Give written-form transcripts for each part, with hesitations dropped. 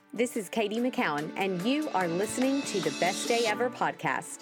This is Katie McCowan, and you are listening to the Best Day Ever podcast.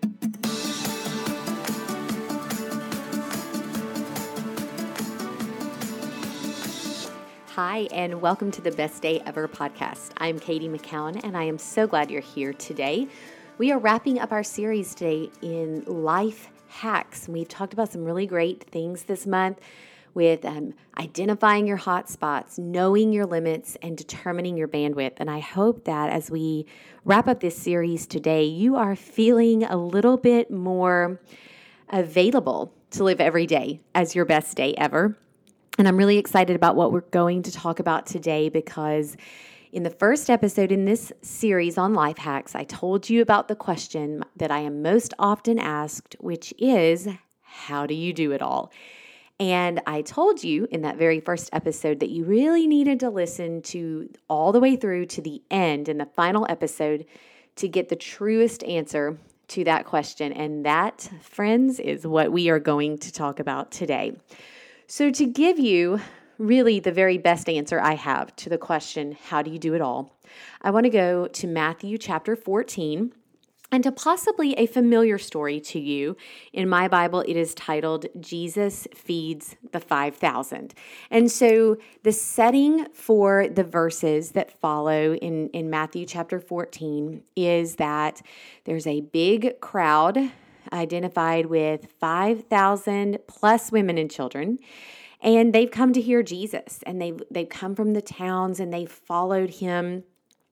Hi, and welcome to the Best Day Ever podcast. I'm Katie McCowan, and I am so glad you're here today. We are wrapping up our series today in life hacks. We've talked about some really great things this month with identifying your hot spots, knowing your limits, and determining your bandwidth. And I hope that as we wrap up this series today, you are feeling a little bit more available to live every day as your best day ever. And I'm really excited about what we're going to talk about today because in the first episode in this series on life hacks, I told you about the question that I am most often asked, which is, how do you do it all? And I told you in that very first episode that you really needed to listen to all the way through to the end in the final episode to get the truest answer to that question. And that, friends, is what we are going to talk about today. So to give you really the very best answer I have to the question, how do you do it all? I want to go to Matthew chapter 14. And to possibly a familiar story to you. In my Bible, it is titled, Jesus Feeds the 5,000. And so the setting for the verses that follow in Matthew chapter 14 is that there's a big crowd identified with 5,000 plus women and children. And they've come to hear Jesus. And they've come from the towns and they've followed him.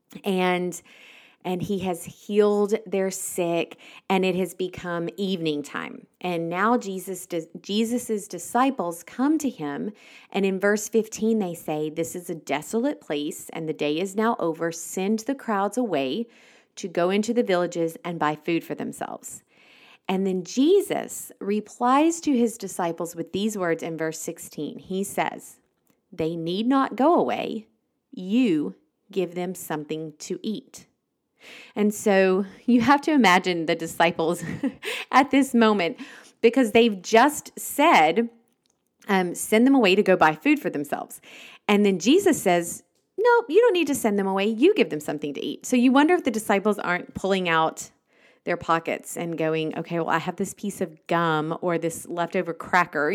And he has healed their sick, and it has become evening time. And now Jesus's disciples come to him, and in verse 15 they say, "This is a desolate place, and the day is now over. Send the crowds away to go into the villages and buy food for themselves." And then Jesus replies to his disciples with these words in verse 16. He says, "They need not go away. You give them something to eat." And so you have to imagine the disciples at this moment because they've just said, send them away to go buy food for themselves. And then Jesus says, no, you don't need to send them away. You give them something to eat. So you wonder if the disciples aren't pulling out their pockets and going, okay, well, I have this piece of gum or this leftover cracker,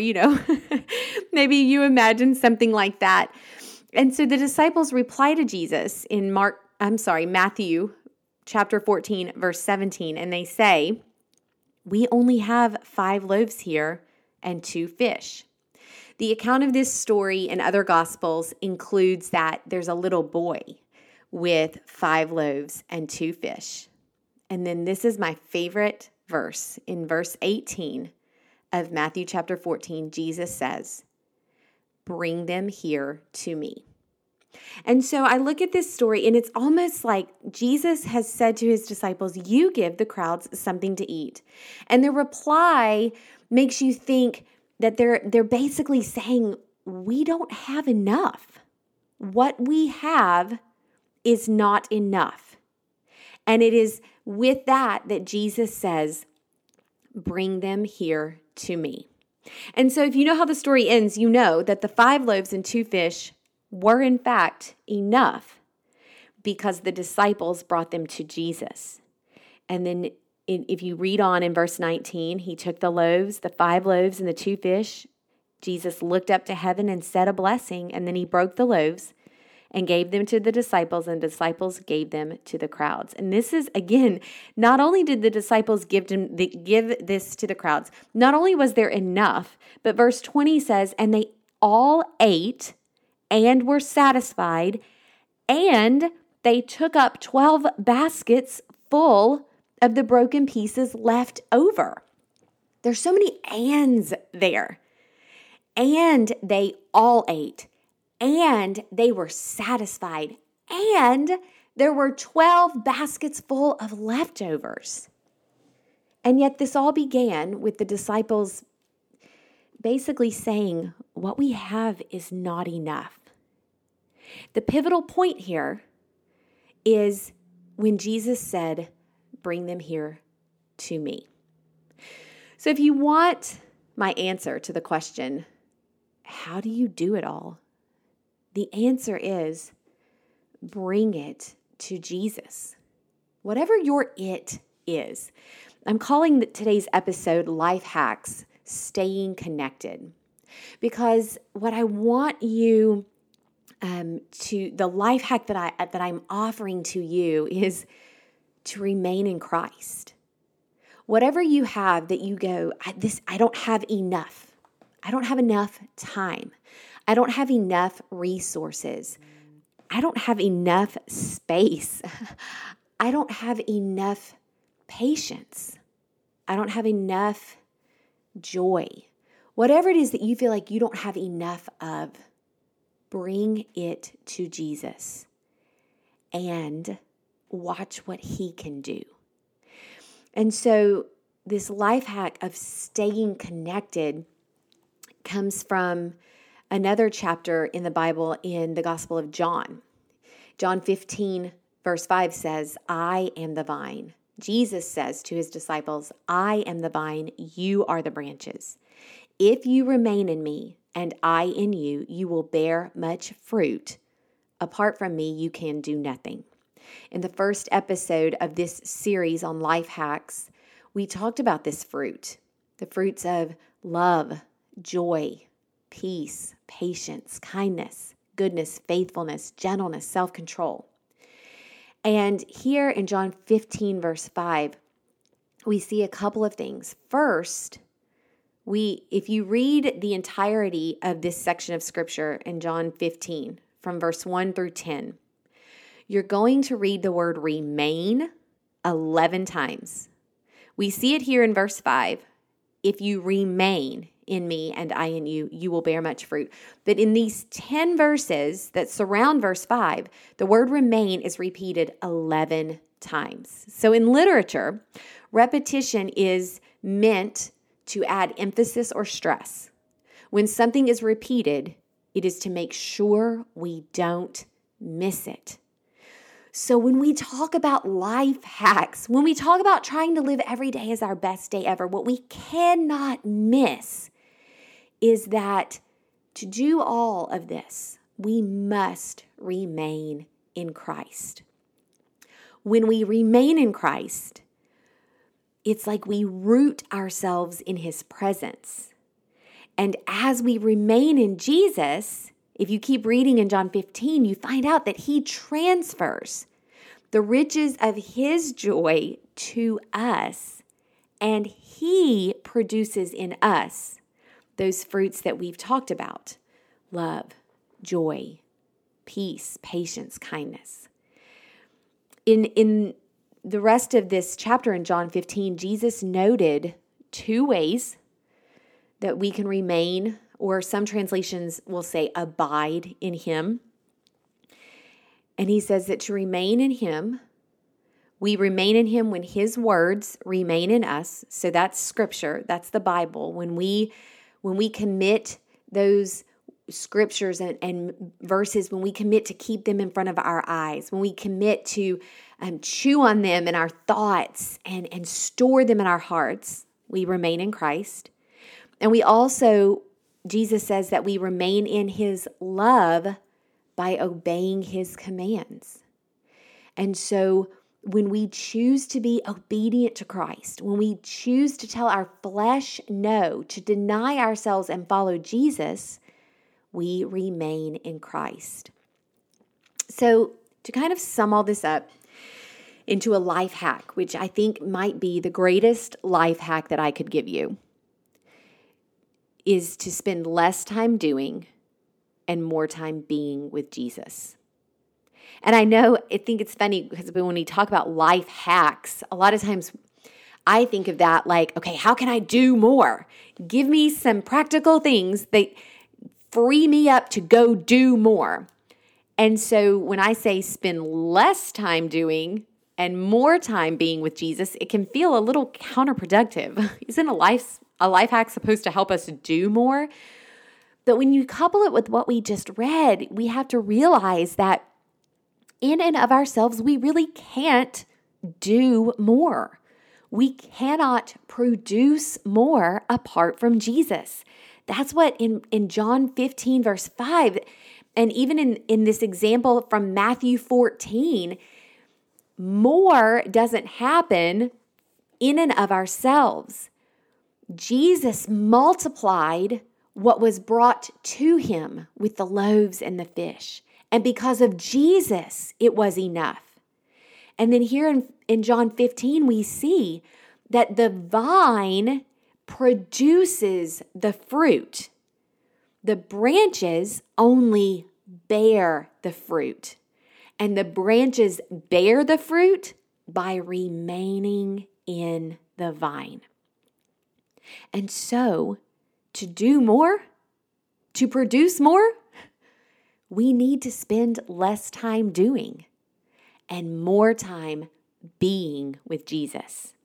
Maybe you imagine something like that. And so the disciples reply to Jesus in Matthew chapter 14, verse 17, and they say, "We only have 5 loaves here and 2 fish." The account of this story in other gospels includes that there's a little boy with 5 loaves and 2 fish. And then this is my favorite verse. In verse 18 of Matthew chapter 14, Jesus says, "Bring them here to me." And so I look at this story and it's almost like Jesus has said to his disciples, you give the crowds something to eat. And the reply makes you think that they're basically saying, we don't have enough. What we have is not enough. And it is with that Jesus says, bring them here to me. And so if you know how the story ends, you know that the 5 loaves and 2 fish were in fact enough because the disciples brought them to Jesus. And then if you read on in verse 19, he took the 5 loaves and the 2 fish. Jesus looked up to heaven and said a blessing, and then he broke the loaves and gave them to the disciples, and the disciples gave them to the crowds. And this is, again, not only did the disciples give this to the crowds, not only was there enough, but verse 20 says, and they all ate and were satisfied, and they took up 12 baskets full of the broken pieces left over. There's so many ands there. And they all ate, and they were satisfied, and there were 12 baskets full of leftovers. And yet this all began with the disciples basically saying, what we have is not enough. The pivotal point here is when Jesus said, bring them here to me. So if you want my answer to the question, how do you do it all? The answer is bring it to Jesus. Whatever your it is. I'm calling today's episode Life Hacks, Staying Connected. Because what I want you the life hack that I'm offering to you is to remain in Christ. Whatever you have that you go, I don't have enough. I don't have enough time. I don't have enough resources. I don't have enough space. I don't have enough patience. I don't have enough joy. Whatever it is that you feel like you don't have enough of, bring it to Jesus and watch what He can do. And so this life hack of staying connected comes from another chapter in the Bible in the Gospel of John. John 15, verse 5 says, I am the vine. Jesus says to His disciples, I am the vine, you are the branches. If you remain in me and I in you, you will bear much fruit. Apart from me, you can do nothing. In the first episode of this series on life hacks, we talked about this fruit, the fruits of love, joy, peace, patience, kindness, goodness, faithfulness, gentleness, self-control. And here in John 15, verse 5, we see a couple of things. First, if you read the entirety of this section of Scripture in John 15, from verse 1 through 10, you're going to read the word remain 11 times. We see it here in verse 5. If you remain in me and I in you, you will bear much fruit. But in these 10 verses that surround verse 5, the word remain is repeated 11 times. So in literature, repetition is meant to add emphasis or stress. When something is repeated, it is to make sure we don't miss it. So when we talk about life hacks, when we talk about trying to live every day as our best day ever, what we cannot miss is that to do all of this, we must remain in Christ. When we remain in Christ, it's like we root ourselves in His presence. And as we remain in Jesus, if you keep reading in John 15, you find out that He transfers the riches of His joy to us, and He produces in us those fruits that we've talked about: love, joy, peace, patience, kindness. In the rest of this chapter in John 15, Jesus noted 2 ways that we can remain, or some translations will say abide in Him. And He says that to remain in Him, we remain in Him when His words remain in us. So that's Scripture, that's the Bible. When we commit those scriptures and verses, when we commit to keep them in front of our eyes, when we commit to chew on them in our thoughts and store them in our hearts, we remain in Christ. And we also, Jesus says that we remain in His love by obeying His commands. And so when we choose to be obedient to Christ, when we choose to tell our flesh no, to deny ourselves and follow Jesus, we remain in Christ. So to kind of sum all this up into a life hack, which I think might be the greatest life hack that I could give you, is to spend less time doing and more time being with Jesus. And I think it's funny because when we talk about life hacks, a lot of times I think of that like, okay, how can I do more? Give me some practical things that free me up to go do more. And so when I say spend less time doing and more time being with Jesus, it can feel a little counterproductive. Isn't a life hack supposed to help us do more? But when you couple it with what we just read, we have to realize that in and of ourselves, we really can't do more. We cannot produce more apart from Jesus. That's what in John 15, verse 5, And even in this example from Matthew 14, more doesn't happen in and of ourselves. Jesus multiplied what was brought to him with the loaves and the fish. And because of Jesus, it was enough. And then here in John 15, we see that the vine produces the fruit. The branches only bear the fruit. And the branches bear the fruit by remaining in the vine. And so, to do more, to produce more, we need to spend less time doing and more time being with Jesus.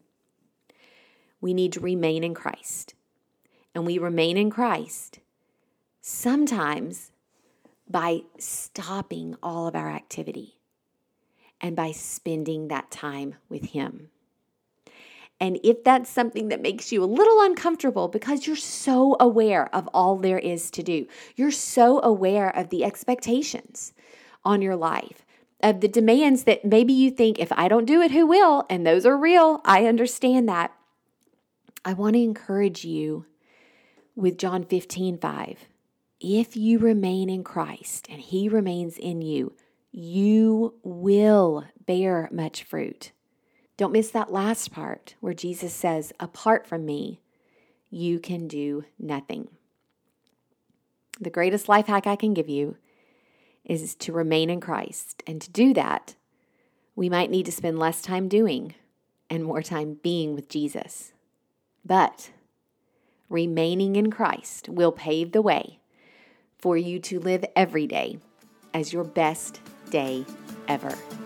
We need to remain in Christ. And we remain in Christ sometimes by stopping all of our activity and by spending that time with Him. And if that's something that makes you a little uncomfortable because you're so aware of all there is to do, you're so aware of the expectations on your life, of the demands that maybe you think, if I don't do it, who will? And those are real. I understand that. I want to encourage you with John 15:5. If you remain in Christ and He remains in you, you will bear much fruit. Don't miss that last part where Jesus says, apart from me, you can do nothing. The greatest life hack I can give you is to remain in Christ. And to do that, we might need to spend less time doing and more time being with Jesus. But remaining in Christ will pave the way for you to live every day as your best day ever.